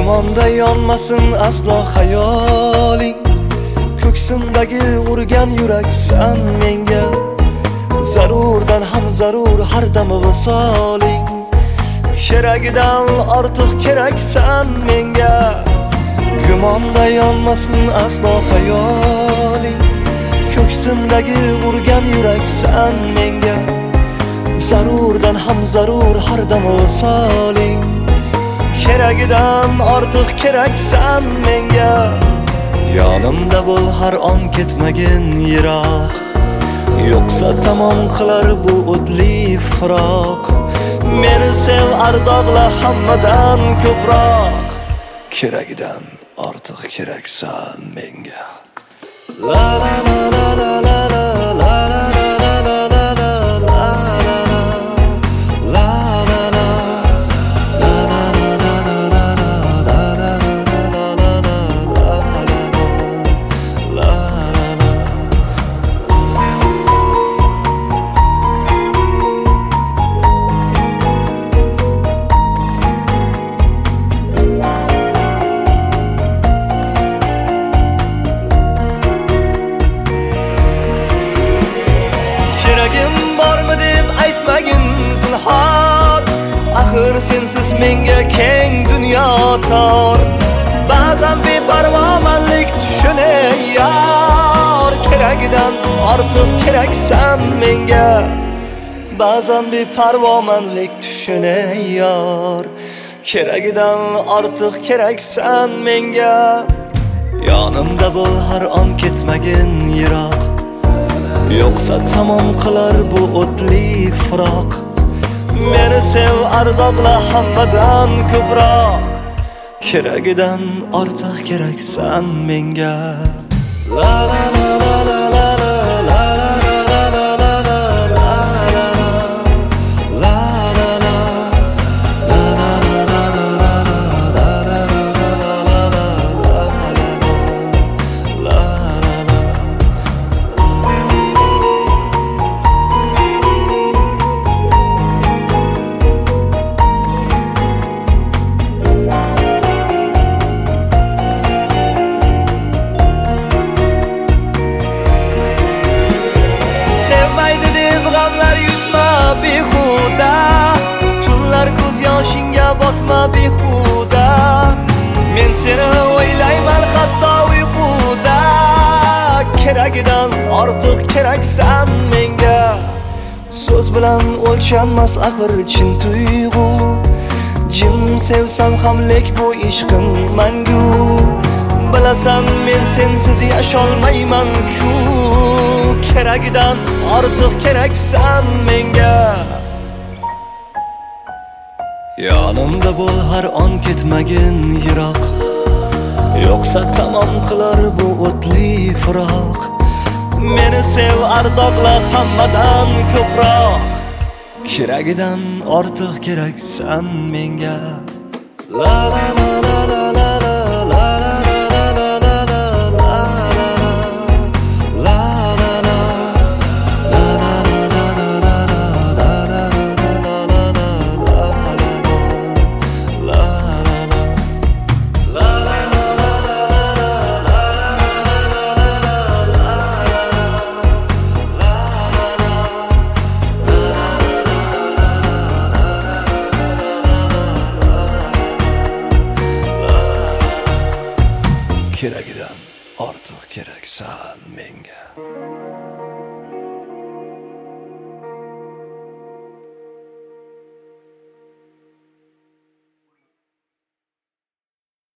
Gumonda yonmasin aslo hayoling, ko'ksimdagi urgan yuraksan menga. Zarurdan ham zarur har dam visoling, keragidan ortiq keraksan menga. Gumonda yonmasin aslo hayoling, ko'ksimdagi urgan yuraksan menga. Zarurdan ham zarur har dam visoling, keragidan ortiq keraksan menga. Yonimda bo'l har on ketmagin yiroq, yo'qsa tamom qilar bu o'tli firoq. Meni sev ardoqla hammadan ko'proq, keragidan ortiq keraksan menga. La la la la la la la la Axir sensiz menga keng dunyo tor. Ba'zan beparvomanlik tushune yor, keragidan ortiq keraksan menga. Ba'zan beparvomanlik tushune yor, keragidan ortiq keraksan menga. Yonimda bo'l har on ketmagin yiroq, yo'qsa tamom qilar bu o'tli firoq. Meni sev ardoqla hammadan ko'proq, keragidan ortiq keraksan menga. La la la la la la la botma behuda. Men seni o'ylayman hatto uyquda, keragidan ortiq keraksan menga. So'z bilan o'lchanmas axir chin tuyg'u, jim sevsam ham lek bu ishqim mangu. Bilasan men sensiz yasholmayman-ku, keragidan ortiq keraksan menga. Yonimda bo'l har on ketmagin yiroq, yo'qsa tamom qilar bu o'tli firoq. Meni sev ardoqla hammadan ko'proq, keragidan ortiq keraksan menga. La la la la la la keragidan ortiq keraksan menga.